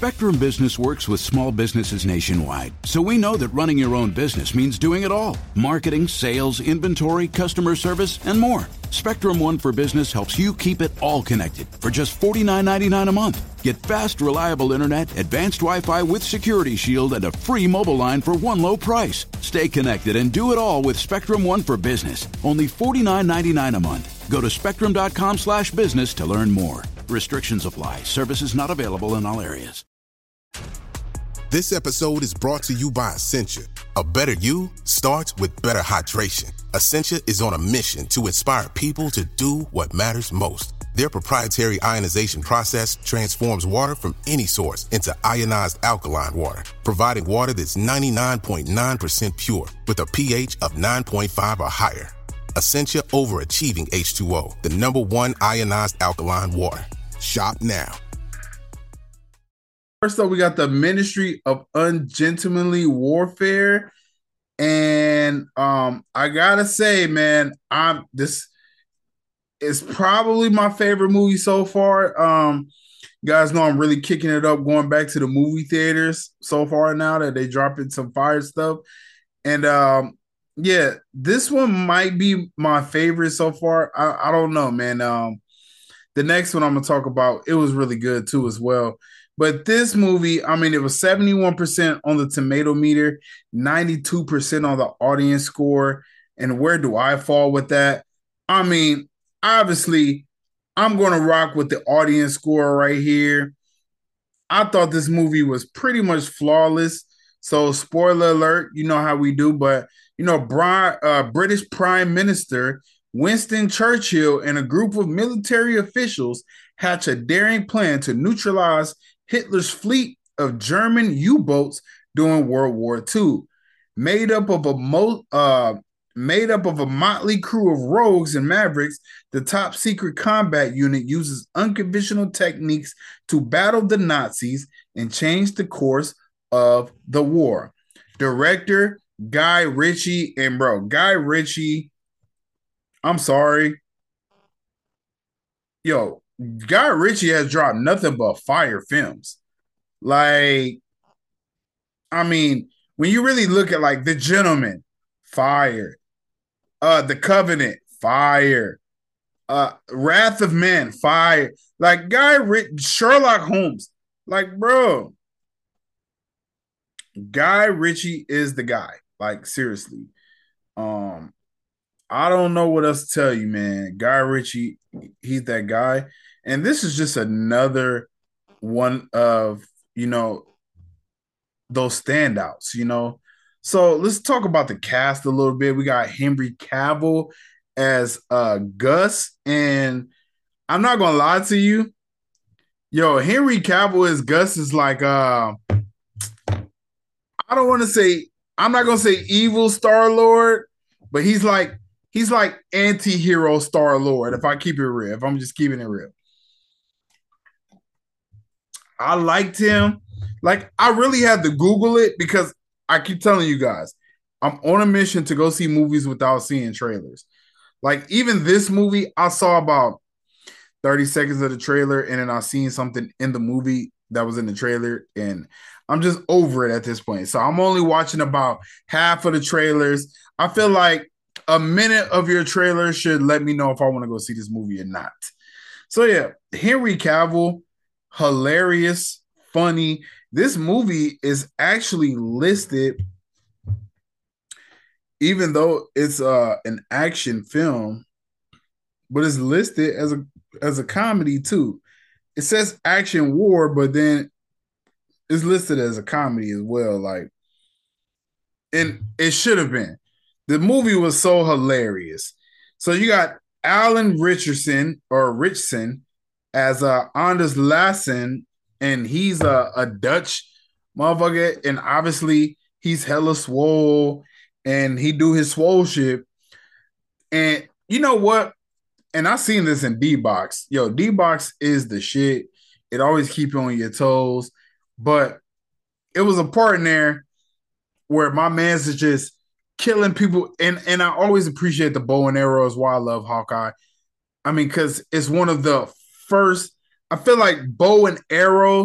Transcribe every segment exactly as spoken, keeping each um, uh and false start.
Spectrum Business works with small businesses nationwide, so we know that running your own business means doing it all. Marketing, sales, inventory, customer service, and more. Spectrum One for Business helps you keep it all connected for just forty-nine ninety-nine a month. Get fast, reliable internet, advanced Wi-Fi with Security Shield, and a free mobile line for one low price. Stay connected and do it all with Spectrum One for Business. Only forty-nine ninety-nine a month. Go to spectrum.com slash business to learn more. Restrictions apply. Services not available in all areas. This episode is brought to you by Essentia. A better you starts with better hydration. Essentia is on a mission to inspire people to do what matters most. Their proprietary ionization process transforms water from any source into ionized alkaline water, providing water that's ninety-nine point nine percent pure with a pH of nine point five or higher. Essentia overachieving H two O, the number one ionized alkaline water. Shop now. First up, we got the Ministry of Ungentlemanly Warfare. And um, I gotta say, man, I'm this is probably my favorite movie so far. Um, you guys know I'm really kicking it up, going back to the movie theaters so far now that they dropping some fire stuff. And um, yeah, this one might be my favorite so far. I, I don't know, man. Um, the next one I'm gonna talk about, it was really good too as well. But this movie, I mean, it was seventy-one percent on the tomato meter, ninety-two percent on the audience score. And where do I fall with that? I mean, obviously, I'm going to rock with the audience score right here. I thought this movie was pretty much flawless. So, spoiler alert, you know how we do. But, you know, Bri- uh, British Prime Minister Winston Churchill and a group of military officials hatch a daring plan to neutralize Hitler's fleet of German U-boats during World War Two, made up of a mo- uh, made up of a motley crew of rogues and mavericks. The top secret combat unit uses unconventional techniques to battle the Nazis and change the course of the war. Director Guy Ritchie, and bro, Guy Ritchie, I'm sorry, yo. Guy Ritchie has dropped nothing but fire films. Like, I mean, when you really look at like The Gentleman, fire. Uh, The Covenant, fire. Uh, Wrath of Man, fire. Like Guy Ritchie, Sherlock Holmes, like bro, Guy Ritchie is the guy. Like seriously, um, I don't know what else to tell you, man. Guy Ritchie, he's that guy. And this is just another one of, you know, those standouts, you know. So let's talk about the cast a little bit. We got Henry Cavill as uh, Gus. And I'm not going to lie to you. Yo, Henry Cavill as Gus is like, uh, I don't want to say, I'm not going to say evil Star-Lord, but he's like, he's like anti-hero Star-Lord, if I keep it real, if I'm just keeping it real. I liked him. Like, I really had to Google it because I keep telling you guys, I'm on a mission to go see movies without seeing trailers. Like, even this movie, I saw about thirty seconds of the trailer, and then I seen something in the movie that was in the trailer, and I'm just over it at this point. So I'm only watching about half of the trailers. I feel like a minute of your trailer should let me know if I want to go see this movie or not. So, yeah, Henry Cavill, hilarious, funny. This movie is actually listed, even though it's uh, an action film, but it's listed as a as a comedy too. It says action war, but then it's listed as a comedy as well. Like, and it should have been. The movie was so hilarious. So you got Alan Richardson or Richson as uh, Anders Lassen, and he's a, a Dutch motherfucker, and obviously he's hella swole, and he do his swole shit. And you know what? And I seen this in D-Box. Yo, D-Box is the shit. It always keep you on your toes. But it was a part in there where my man's is just killing people. And, and I always appreciate the bow and arrow as why I love Hawkeye. I mean, because it's one of the first, I feel like bow and arrow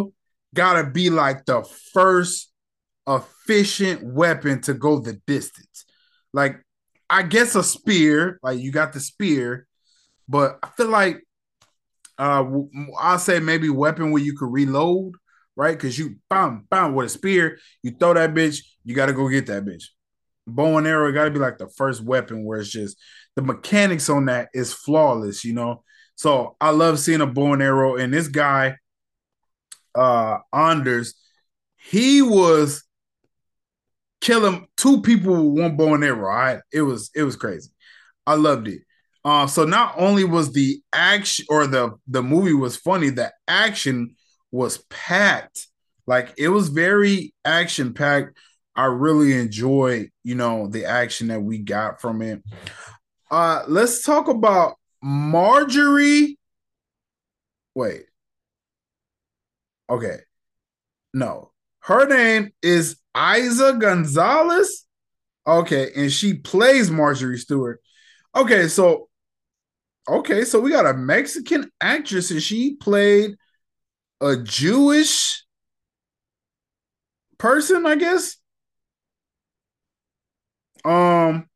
gotta be like the first efficient weapon to go the distance. Like, I guess a spear, like you got the spear, but I feel like uh I'll say maybe weapon where you could reload, right? Because you bam, bam with a spear, you throw that bitch, you gotta go get that bitch. Bow and arrow gotta be like the first weapon where it's just the mechanics on that is flawless, you know. So I love seeing a bow and arrow, and this guy, uh Anders, he was killing two people with one bow and arrow. Right? It was it was crazy. I loved it. Uh, so not only was the action or the the movie was funny, the action was packed. Like it was very action packed. I really enjoyed, you know, the action that we got from it. Uh, let's talk about Marjorie. Wait. Okay. No. Her name is Isa Gonzalez. Okay, and she plays Marjorie Stewart. Okay, so okay, so we got a Mexican actress and she played a Jewish person, I guess. Um,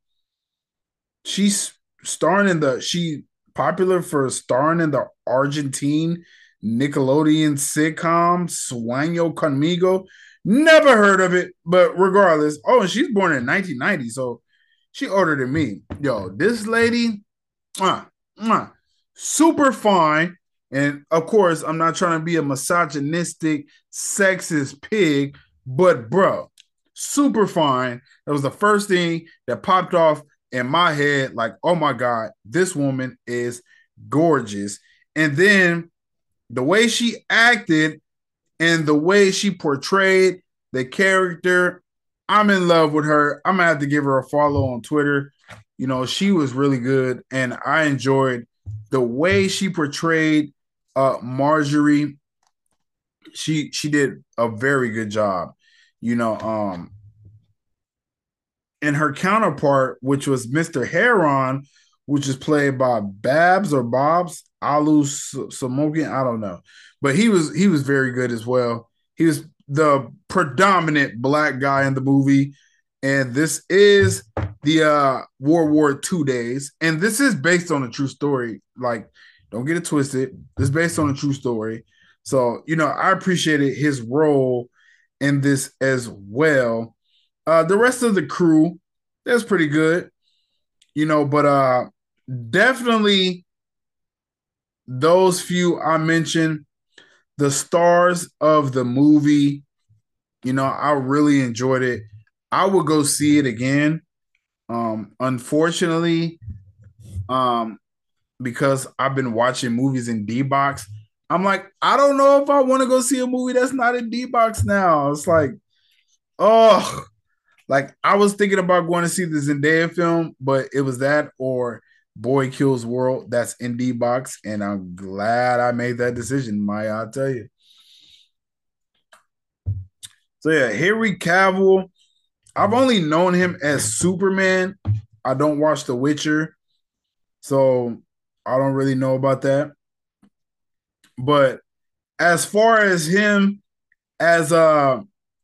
she's starring in the she popular for starring in the Argentine Nickelodeon sitcom Sueño Conmigo. Never heard of it, but regardless. Oh, and she's born in nineteen ninety, so she older than me. Yo, this lady, mwah, mwah, super fine. And of course, I'm not trying to be a misogynistic, sexist pig, but bro, super fine. That was the first thing that popped off in my head. Like, oh my God, this woman is gorgeous. And then the way she acted and the way she portrayed the character, I'm in love with her. I'm gonna have to give her a follow on Twitter. You know, she was really good, and I enjoyed the way she portrayed uh, Marjorie. She she did a very good job. You know, um, and her counterpart, which was Mister Heron, which is played by Babs or Bobs Alu Samokin. I don't know, but he was he was very good as well. He was the predominant black guy in the movie, and this is the uh, World War Two days, and this is based on a true story. Like, don't get it twisted. This is based on a true story. So, you know, I appreciated his role in this as well. Uh, the rest of the crew, that's pretty good, you know, but uh, definitely those few I mentioned, the stars of the movie, you know, I really enjoyed it. I would go see it again. Um, unfortunately, um, because I've been watching movies in D-Box, I'm like, I don't know if I want to go see a movie that's not in D-Box now. It's like, oh, like I was thinking about going to see the Zendaya film, but it was that or Boy Kills World that's in D-Box, and I'm glad I made that decision, Maya, I'll tell you. So yeah, Henry Cavill, I've only known him as Superman. I don't watch The Witcher, so I don't really know about that. But as far as him as uh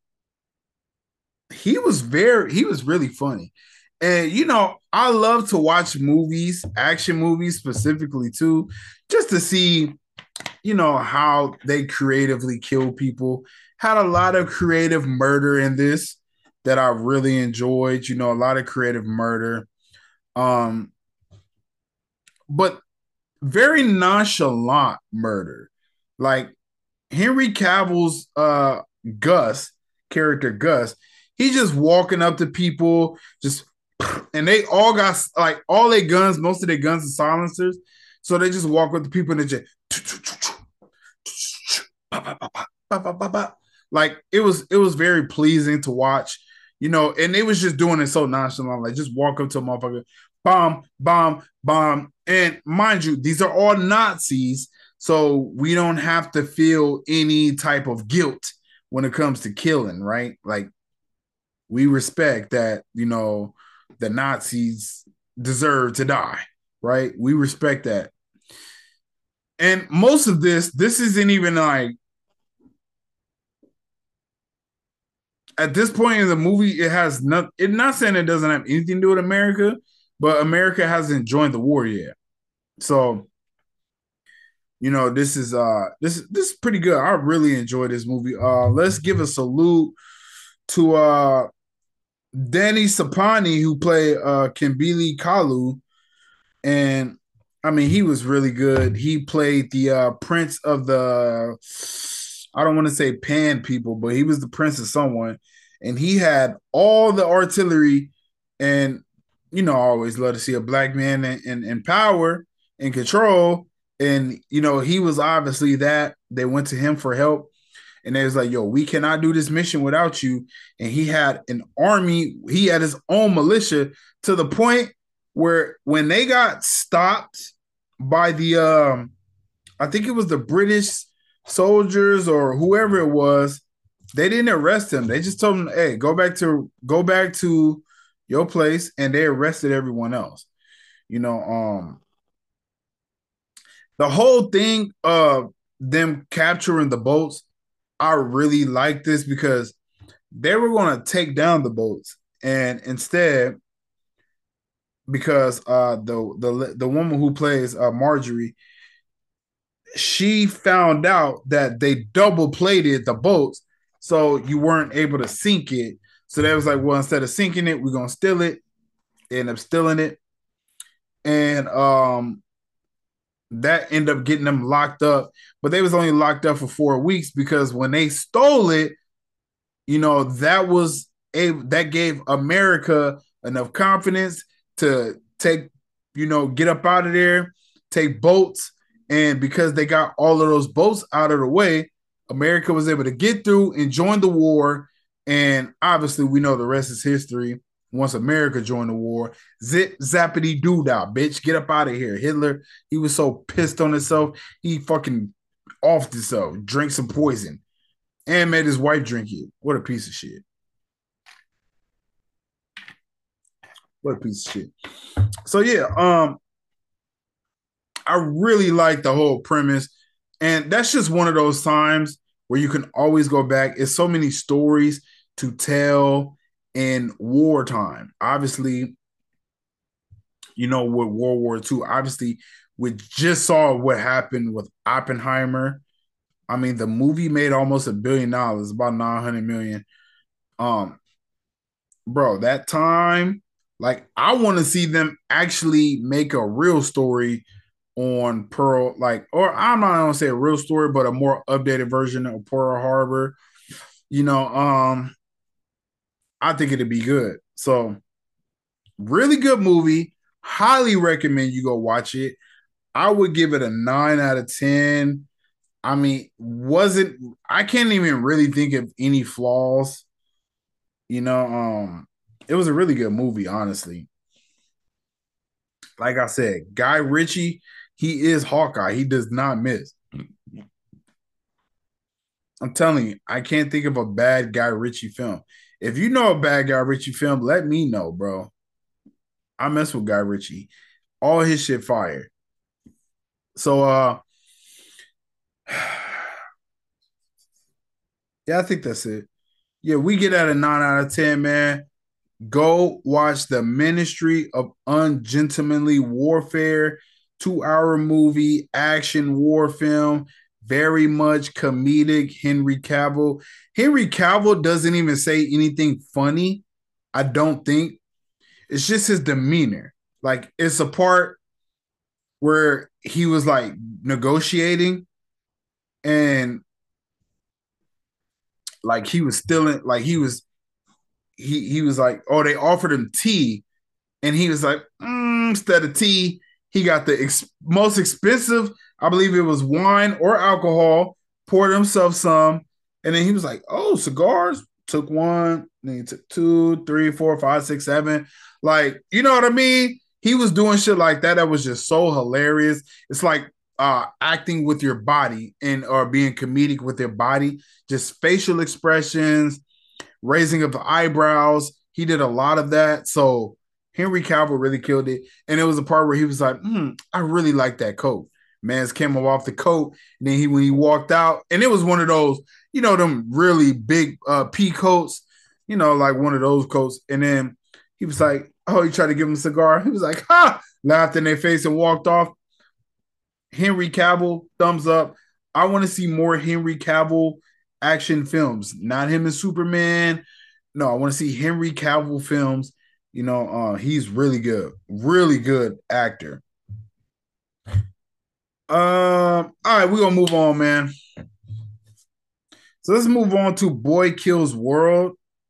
he was very he was really funny. And you know, I love to watch movies, action movies specifically too, just to see, you know, how they creatively kill people. Had a lot of creative murder in this that I really enjoyed, you know, a lot of creative murder. Um but very nonchalant murder. Like Henry Cavill's uh Gus, character Gus, he's just walking up to people, just and they all got like all their guns, most of their guns are silencers. So they just walk up to people and they just like it was it was very pleasing to watch, you know, and they was just doing it so nonchalant, like just walk up to a motherfucker, bomb, bomb, bomb. And mind you, these are all Nazis, so we don't have to feel any type of guilt when it comes to killing, right? Like we respect that, you know, the Nazis deserve to die, right? We respect that. And most of this, this isn't even like at this point in the movie, it has not. It's not saying it doesn't have anything to do with America, but America hasn't joined the war yet. So, you know, this is uh this this is pretty good. I really enjoyed this movie. Uh, let's give a salute to uh Danny Sapani, who played uh Kimbili Kalu, and I mean he was really good. He played the uh prince of the, I don't want to say Pan people, but he was the prince of someone, and he had all the artillery. And you know, I always love to see a black man in, in, in power and control. And you know, he was obviously that. They went to him for help, and they was like, "Yo, we cannot do this mission without you." And he had an army. He had his own militia to the point where when they got stopped by the, um, I think it was the British soldiers or whoever it was, they didn't arrest him. They just told him, "Hey, go back to go back to your place," and they arrested everyone else. You know, um, the whole thing of them capturing the boats, I really like this because they were going to take down the boats, and instead, because uh, the the the woman who plays uh, Marjorie, she found out that they double plated the boats, so you weren't able to sink it. So they was like, well, instead of sinking it, we're gonna steal it. They end up stealing it, and um, that ended up getting them locked up. But they was only locked up for four weeks because when they stole it, you know, that was a that gave America enough confidence to take, you know, get up out of there, take boats. And because they got all of those boats out of the way, America was able to get through and join the war. And obviously, we know the rest is history. Once America joined the war, zip, zappity doo dah, bitch, get up out of here. Hitler, he was so pissed on himself, he fucking offed himself, drank some poison, and made his wife drink it. What a piece of shit. What a piece of shit. So yeah, um, I really like the whole premise. And that's just one of those times where you can always go back. It's so many stories to tell in wartime. Obviously, you know, with World War Two, obviously, we just saw what happened with Oppenheimer. I mean, the movie made almost a billion dollars, about nine hundred million. Um, bro, that time, like, I want to see them actually make a real story on Pearl, like, or I'm not gonna say a real story, but a more updated version of Pearl Harbor. You know, um, I think it'd be good. So, really good movie. Highly recommend you go watch it. I would give it a nine out of ten. I mean, wasn't I can't even really think of any flaws. You know, um, it was a really good movie, honestly. Like I said, Guy Ritchie, he is Hawkeye. He does not miss. I'm telling you, I can't think of a bad Guy Ritchie film. If you know a bad Guy Ritchie film, let me know, bro. I mess with Guy Ritchie. All his shit fire. So, uh, yeah, I think that's it. Yeah, we get at a nine out of ten, man. Go watch The Ministry of Ungentlemanly Warfare, two-hour movie, action war film, very much comedic. Henry Cavill. Henry Cavill doesn't even say anything funny, I don't think. It's just his demeanor. Like, it's a part where he was, like, negotiating and, like, he was stealing, like, he was He he was like, oh, they offered him tea, and he was like, mm, instead of tea, he got the ex- most expensive, I believe it was wine or alcohol, poured himself some, and then he was like, oh, cigars, took one, then he took two, three, four, five, six, seven. Like, you know what I mean? He was doing shit like that that was just so hilarious. It's like uh, acting with your body and or being comedic with your body, just facial expressions, raising of the eyebrows. He did a lot of that. So Henry Cavill really killed it. And it was a part where he was like, mm, I really like that coat. Man's came off the coat. And then he, when he walked out, and it was one of those, you know, them really big uh, pea coats. you know, like one of those coats. And then he was like, oh, he tried to give him a cigar. He was like, ha, laughed in their face and walked off. Henry Cavill, thumbs up. I want to see more Henry Cavill action films, not him as Superman. No, I want to see Henry Cavill films. You know, uh, he's really good, really good actor. Um, all right, we're gonna move on, man. So let's move on to Boy Kills World.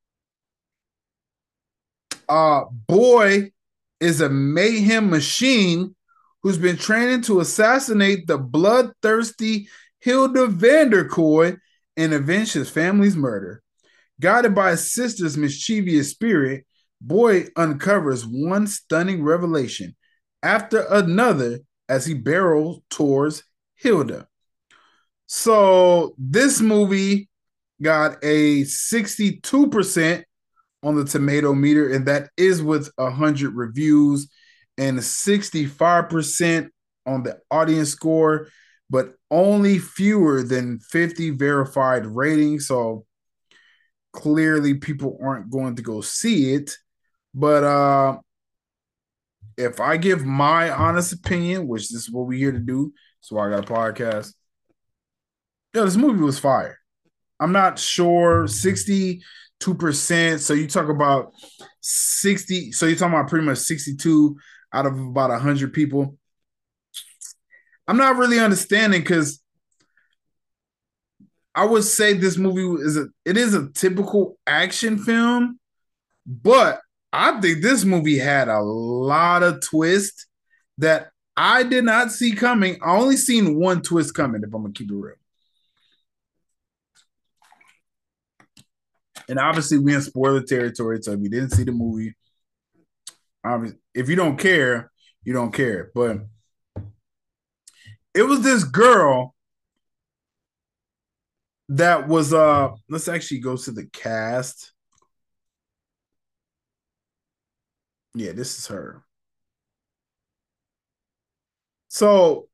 Uh, Boy is a mayhem machine who's been training to assassinate the bloodthirsty Hilda Vanderkoy and avenge his family's murder. Guided by his sister's mischievous spirit, Boy uncovers one stunning revelation after another as he barrels towards Hilda. So this movie got a sixty-two percent on the tomato meter, and that is with one hundred reviews, and sixty-five percent on the audience score, but only fewer than fifty verified ratings. So clearly people aren't going to go see it. But uh, if I give my honest opinion, which this is what we're here to do, so I got a podcast. Yo, this movie was fire. I'm not sure, sixty-two percent. So you talk about sixty. So you're talking about pretty much sixty-two out of about one hundred people. I'm not really understanding because I would say this movie is a it is a typical action film, but I think this movie had a lot of twists that I did not see coming. I only seen one twist coming, if I'm gonna keep it real. And obviously, we in spoiler territory, so if you didn't see the movie, if you don't care, you don't care. But it was this girl that was, uh, let's actually go to the cast. Yeah, this is her. So,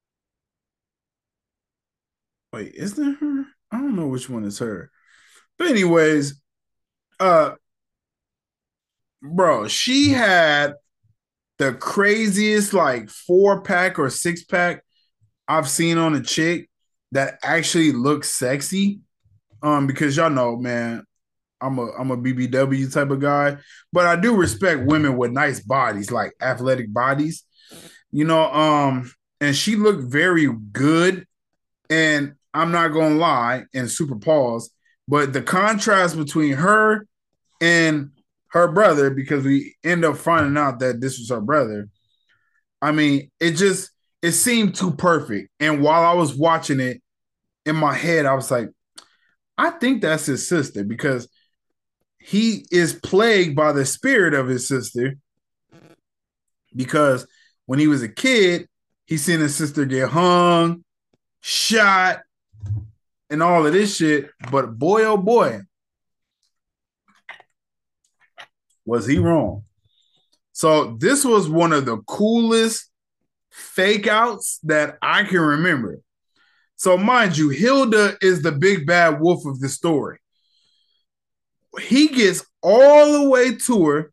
wait, is that her? I don't know which one is her. But anyways, uh, bro, she had the craziest like four pack or six pack I've seen on a chick that actually looks sexy. Um, because y'all know, man, I'm a I'm a B B W type of guy, but I do respect women with nice bodies, like athletic bodies, you know. Um, and she looked very good, and I'm not gonna lie, and super pause. But the contrast between her and her brother, because we end up finding out that this was her brother, I mean, it just, it seemed too perfect. And while I was watching it, in my head, I was like, I think that's his sister, because he is plagued by the spirit of his sister, because when he was a kid, he seen his sister get hung, shot, and all of this shit. But boy, oh boy, was he wrong. So this was one of the coolest fake outs that I can remember. So mind you, Hilda is the big bad wolf of the story. He gets all the way to her,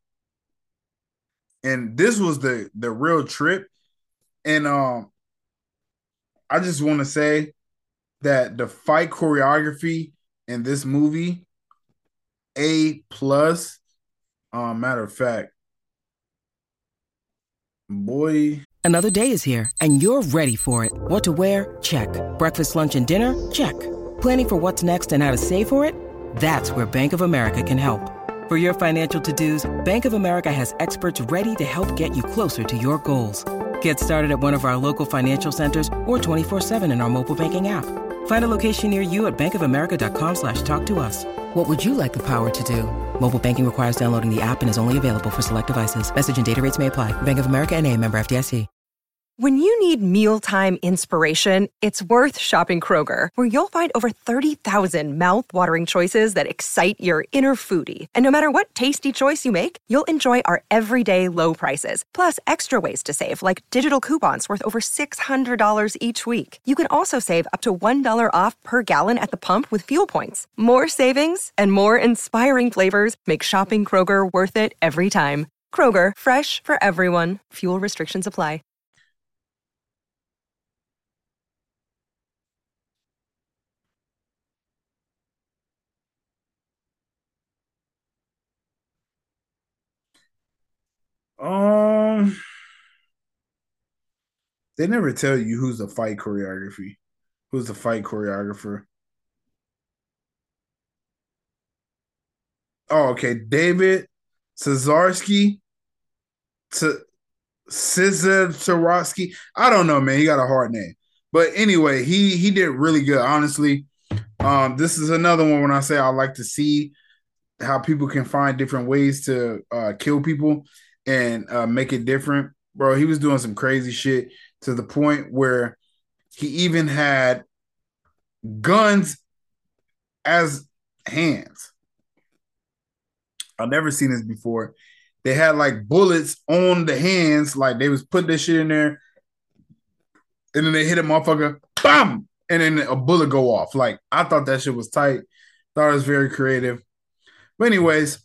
and this was the, the real trip. And um, I just want to say that the fight choreography in this movie, A plus. Um, matter of fact, boy. Another day is here, and you're ready for it. What to wear? Check. Breakfast, lunch, and dinner? Check. Planning for what's next and how to save for it? That's where Bank of America can help. For your financial to-dos, Bank of America has experts ready to help get you closer to your goals. Get started at one of our local financial centers or twenty-four seven in our mobile banking app. Find a location near you at bankofamerica.com slash talk to us. What would you like the power to do? Mobile banking requires downloading the app and is only available for select devices. Message and data rates may apply. Bank of America N A, member F D I C. When you need mealtime inspiration, it's worth shopping Kroger, where you'll find over thirty thousand mouth-watering choices that excite your inner foodie. And no matter what tasty choice you make, you'll enjoy our everyday low prices, plus extra ways to save, like digital coupons worth over six hundred dollars each week. You can also save up to one dollar off per gallon at the pump with fuel points. More savings and more inspiring flavors make shopping Kroger worth it every time. Kroger, fresh for everyone. Fuel restrictions apply. Um, they never tell you who's the fight choreography, who's the fight choreographer. Oh, okay, David Cesarski, to Cesar Swarovski. I don't know, man. He got a hard name, but anyway, he he did really good. Honestly, um, this is another one when I say I like to see how people can find different ways to uh, kill people and uh, make it different. Bro, he was doing some crazy shit to the point where he even had guns as hands. I've never seen this before. They had like bullets on the hands, like they was put this shit in there, and then they hit a motherfucker, bam, and then a bullet go off. Like, I thought that shit was tight. Thought it was very creative. But anyways,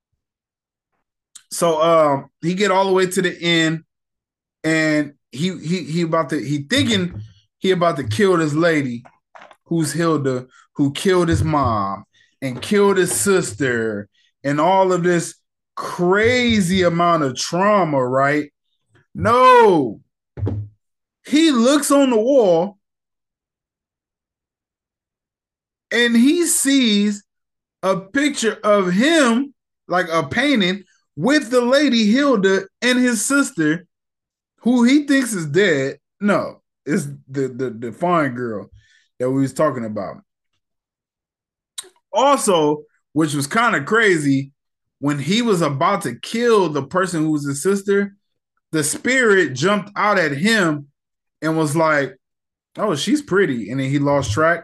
so um, he get all the way to the end, and he he he about to he thinking he about to kill this lady, who's Hilda, who killed his mom and killed his sister, and all of this crazy amount of trauma, right? No, he looks on the wall and he sees a picture of him, like a painting, with the lady Hilda and his sister, who he thinks is dead. No, it's the, the, the fine girl that we was talking about. Also, which was kind of crazy, when he was about to kill the person who was his sister, the spirit jumped out at him and was like, oh, she's pretty. And then he lost track.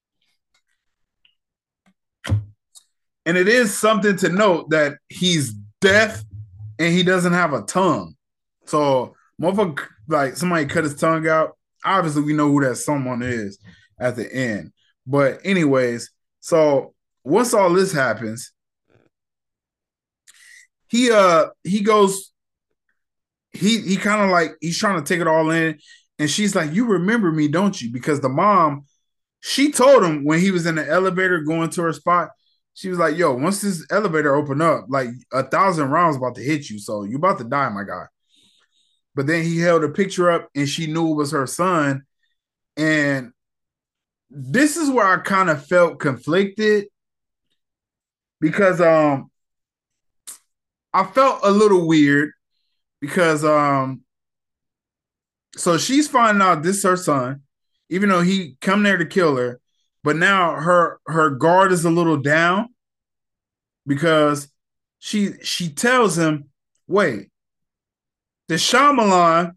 And it is something to note that he's deaf and he doesn't have a tongue. So, motherfucker, like somebody cut his tongue out. Obviously, we know who that someone is at the end. But anyways, so once all this happens, he uh he goes, he he kind of like he's trying to take it all in, and she's like, you remember me, don't you? Because the mom, she told him when he was in the elevator going to her spot, she was like, yo, once this elevator open up, like a thousand rounds about to hit you, so you about to die, my guy. But then he held a picture up and she knew it was her son. And this is where I kind of felt conflicted, because um I felt a little weird because um so she's finding out this is her son, even though he come there to kill her, but now her her guard is a little down because she she tells him, wait, the Shyamalan,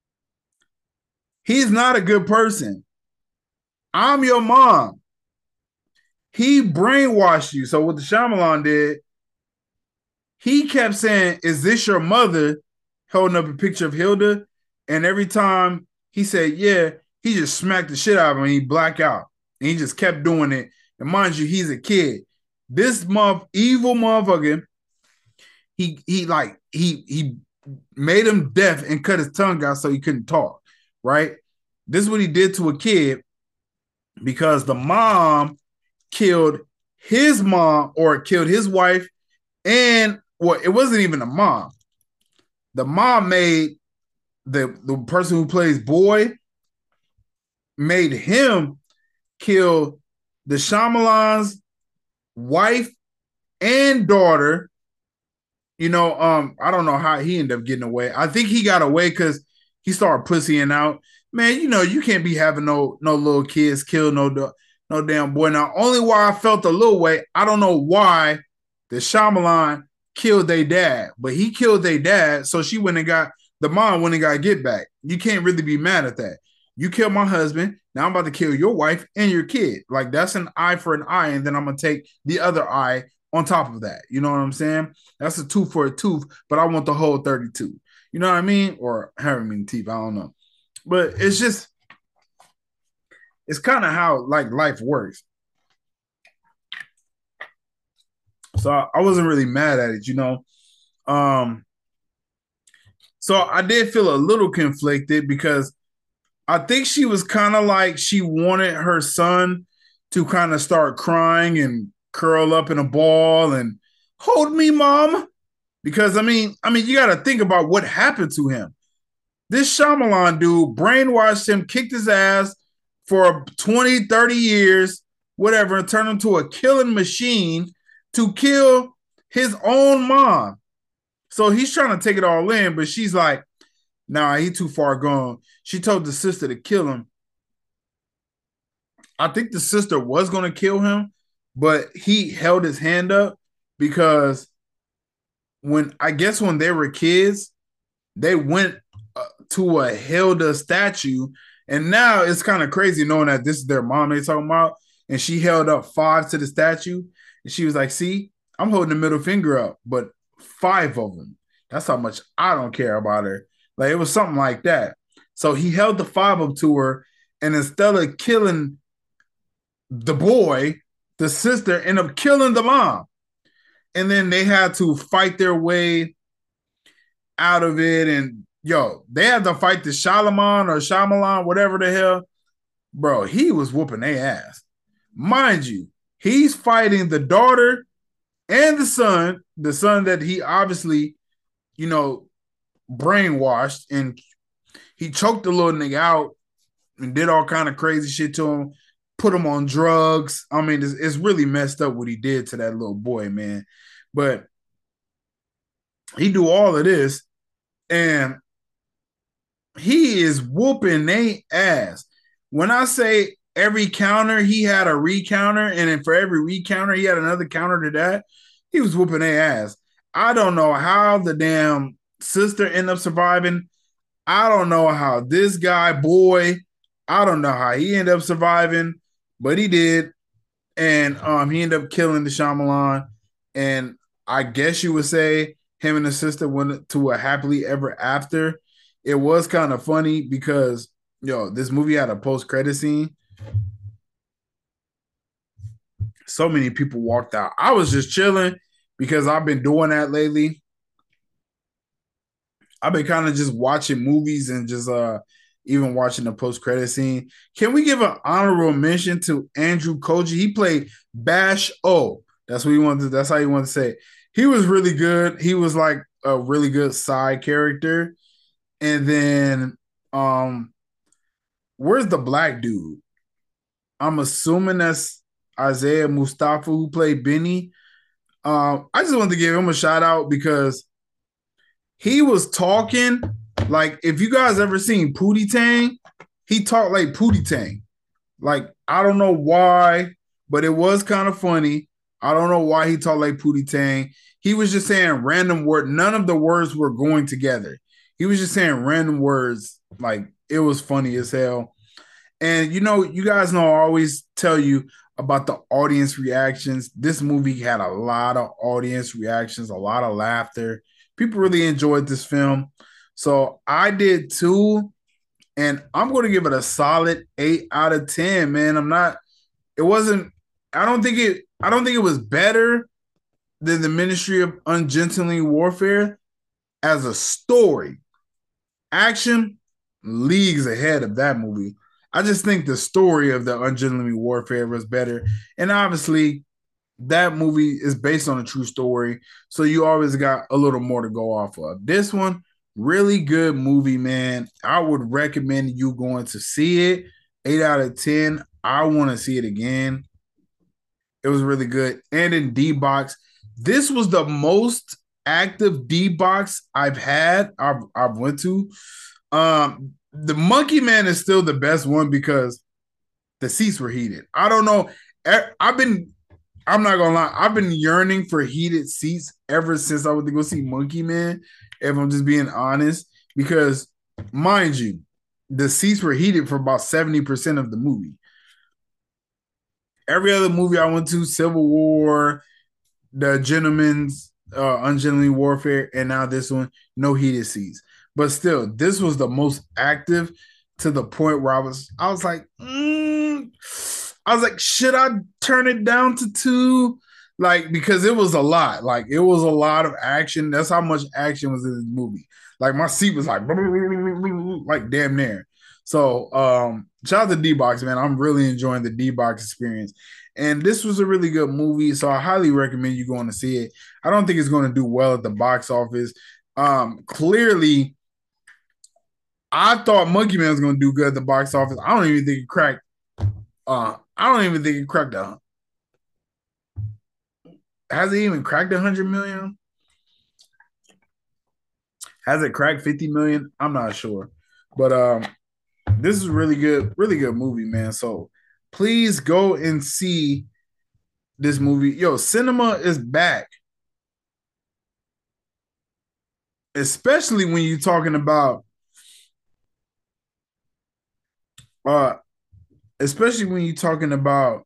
he's not a good person. I'm your mom. He brainwashed you. So what the Shyamalan did, he kept saying, is this your mother? Holding up a picture of Hilda. And every time he said, yeah, he just smacked the shit out of him and he blacked out. And he just kept doing it. And mind you, he's a kid. This month, evil motherfucker, he he like he he made him deaf and cut his tongue out so he couldn't talk. Right? This is what he did to a kid, because the mom killed his mom, or killed his wife, and well, it wasn't even the mom. The mom made the, the person who plays Boy, made him kill the Shyamalan's wife and daughter. You know, um, I don't know how he ended up getting away. I think he got away because he started pussying out. Man, you know, you can't be having no no little kids kill no no damn boy. Now, only why I felt a little way, I don't know why the Shyamalan killed their dad, but he killed their dad, so she went and got the mom went and got get back. You can't really be mad at that. You killed my husband. Now I'm about to kill your wife and your kid. Like, that's an eye for an eye, and then I'm gonna take the other eye on top of that. You know what I'm saying? That's a tooth for a tooth, but I want the whole thirty-two. You know what I mean? Or however many teeth, I don't know. But it's just, it's kind of how like life works. So I, I wasn't really mad at it, you know. Um, so I did feel a little conflicted because I think she was kind of like she wanted her son to kind of start crying and curl up in a ball and hold me, mom. Because I mean, I mean, you got to think about what happened to him. This Shyamalan dude brainwashed him, kicked his ass for twenty, thirty years, whatever, and turned him to a killing machine to kill his own mom. So he's trying to take it all in, but she's like, nah, he too far gone. She told the sister to kill him. I think the sister was going to kill him, but he held his hand up because when, I guess when they were kids, they went uh, to a Hilda statue, and now it's kind of crazy knowing that this is their mom they talking about, and she held up five to the statue, and she was like, see, I'm holding the middle finger up, but five of them. That's how much I don't care about her. Like, it was something like that. So he held the five up to her, and instead of killing the boy, the sister ended up killing the mom. And then they had to fight their way out of it. And, yo, they had to fight the Shalaman or Shyamalan, whatever the hell. Bro, he was whooping their ass. Mind you, he's fighting the daughter and the son, the son that he obviously, you know, brainwashed, and he choked the little nigga out and did all kind of crazy shit to him, put him on drugs. I mean, it's, it's really messed up what he did to that little boy, man. But he do all of this, and he is whooping they ass. When I say every counter, he had a recounter, and then for every recounter, he had another counter to that. He was whooping their ass. I don't know how the damn sister ended up surviving. I don't know how this guy, boy, I don't know how he ended up surviving, but he did. And um, he ended up killing the Shyamalan. And I guess you would say him and the sister went to a happily ever after. It was kind of funny because, yo, this movie had a post-credit scene. So many people walked out. I was just chilling because I've been doing that lately. I've been kind of just watching movies and just uh even watching the post-credit scene. Can we give an honorable mention to Andrew Koji? He played Bash O. That's what he wanted to, that's how he wanted to say it. He was really good. He was like a really good side character. And then um where's the black dude? I'm assuming that's Isaiah Mustafa, who played Benny. Um, I just wanted to give him a shout out because he was talking like, if you guys ever seen Pootie Tang, he talked like Pootie Tang. Like, I don't know why, but it was kind of funny. I don't know why he talked like Pootie Tang. He was just saying random words. None of the words were going together. He was just saying random words. Like, it was funny as hell. And, you know, you guys know I always tell you about the audience reactions. This movie had a lot of audience reactions, a lot of laughter. People really enjoyed this film. So I did too. And I'm going to give it a solid eight out of ten, man. I'm not, it wasn't, I don't think it, I don't think it was better than the Ministry of Ungentlemanly Warfare as a story. Action, leagues ahead of that movie. I just think the story of the Ungentlemanly Warfare was better. And obviously, that movie is based on a true story, so you always got a little more to go off of. This one, really good movie, man. I would recommend you going to see it. eight out of ten. I want to see it again. It was really good. And in D-Box, this was the most active D-Box I've had, I've, I've went to. Um, the Monkey Man is still the best one because the seats were heated. I don't know. I've been, I'm not going to lie, I've been yearning for heated seats ever since I went to go see Monkey Man, if I'm just being honest, because, mind you, the seats were heated for about seventy percent of the movie. Every other movie I went to, Civil War, The Gentleman's uh, Ungentlemanly Warfare, and now this one, no heated seats. But still, this was the most active to the point where I was, I was like, mm. I was like, should I turn it down to two? Like, because it was a lot. Like, it was a lot of action. That's how much action was in this movie. Like, my seat was like, like damn near. So, um, shout out to D-Box, man. I'm really enjoying the D-Box experience. And this was a really good movie, so I highly recommend you going to see it. I don't think it's going to do well at the box office. Um, clearly, I thought Monkey Man was going to do good at the box office. I don't even think it cracked. Uh, I don't even think it cracked a. Has it even cracked a hundred million? Has it cracked fifty million? I'm not sure, but um, this is really good, really good movie, man. So please go and see this movie. Yo, cinema is back, especially when you're talking about, uh, especially when you're talking about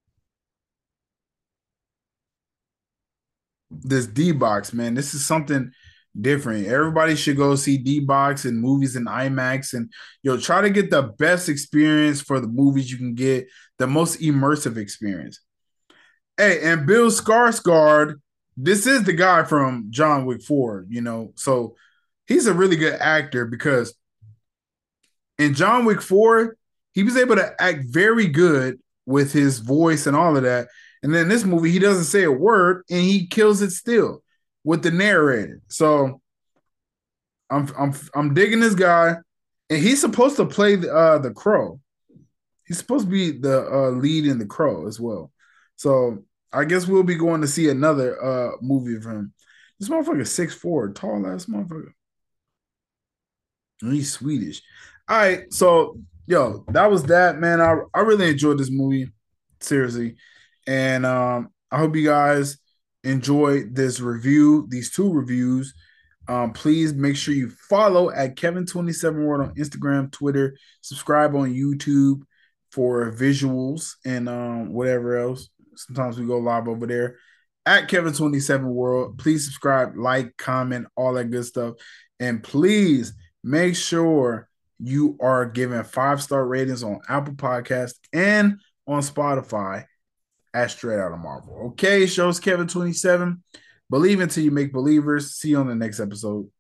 this D-Box, man. This is something different. Everybody should go see D-Box and movies in IMAX, and yo, try to get the best experience for the movies you can get, the most immersive experience. Hey, and Bill Skarsgård, this is the guy from John Wick four, you know, so he's a really good actor because in John Wick four, he was able to act very good with his voice and all of that. And then this movie, he doesn't say a word and he kills it still with the narrator. So I'm I'm I'm digging this guy, and he's supposed to play the uh, the Crow. He's supposed to be the uh, lead in The Crow as well. So I guess we'll be going to see another uh, movie of him. This motherfucker is six foot four, tall ass motherfucker. And he's Swedish. All right, so yo, that was that, man. I, I really enjoyed this movie, seriously. And um, I hope you guys enjoy this review, these two reviews. Um, please make sure you follow at Kevin twenty-seven World on Instagram, Twitter, subscribe on YouTube for visuals and um, whatever else. Sometimes we go live over there at Kevin twenty-seven World. Please subscribe, like, comment, all that good stuff. And please make sure you are giving five-star ratings on Apple Podcasts and on Spotify at Straight Outta Marvel. Okay, show's Kevin twenty-seven. Believe until you make believers. See you on the next episode.